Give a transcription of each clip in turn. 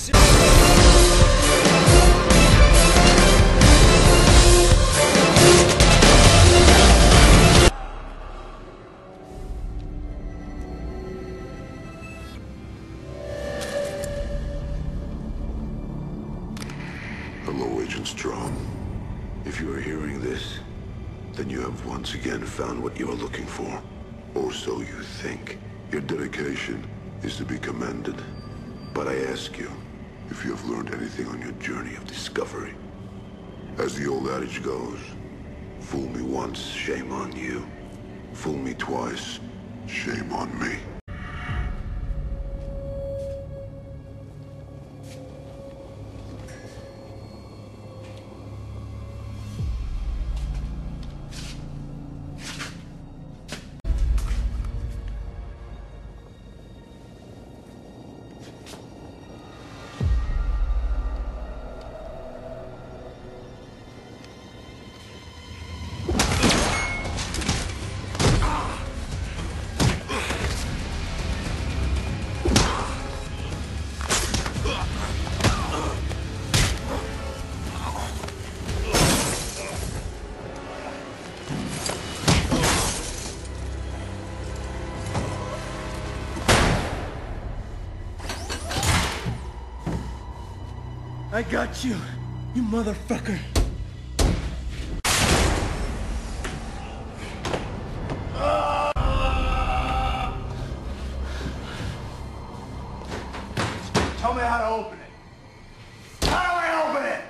Hello, Agent Strong. If you are hearing this, then you have once again found what you are looking for. Or so you think. Your dedication is to be commended. But I ask you, if you have learned anything on your journey of discovery. As the old adage goes, fool me once, shame on you. Fool me twice, shame on me. I got you, you motherfucker. Tell me how to open it. How do I open it?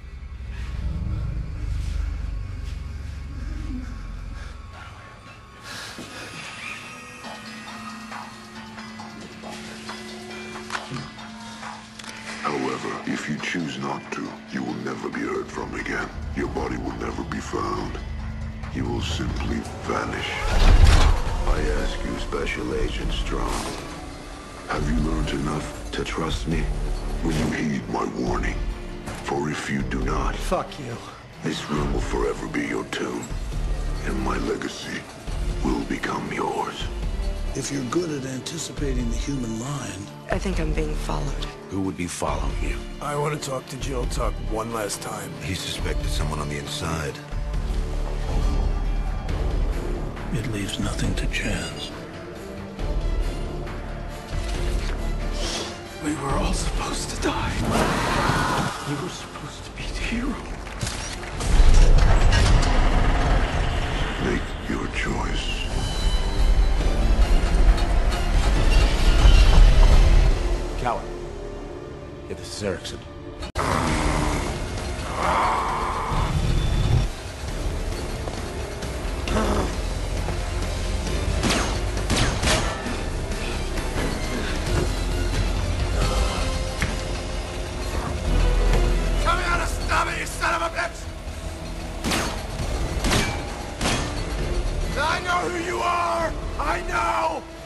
However, if you choose not to, you will never be heard from again. Your body will never be found. You will simply vanish. I ask you, Special Agent Strong, have you learned enough to trust me? Will you heed my warning? For if you do not... Fuck you. This room will forever be your tomb, and my legacy will become yours. If you're good at anticipating the human mind... I think I'm being followed. Who would be following you? I want to talk to Jill Tuck one last time. He suspected someone on the inside. It leaves nothing to chance. We were all supposed to die. You were supposed to be the hero. Make your choice. Coward. Yeah, this is Erickson. Tell me how to stop it, you son of a bitch! I know who you are! I know!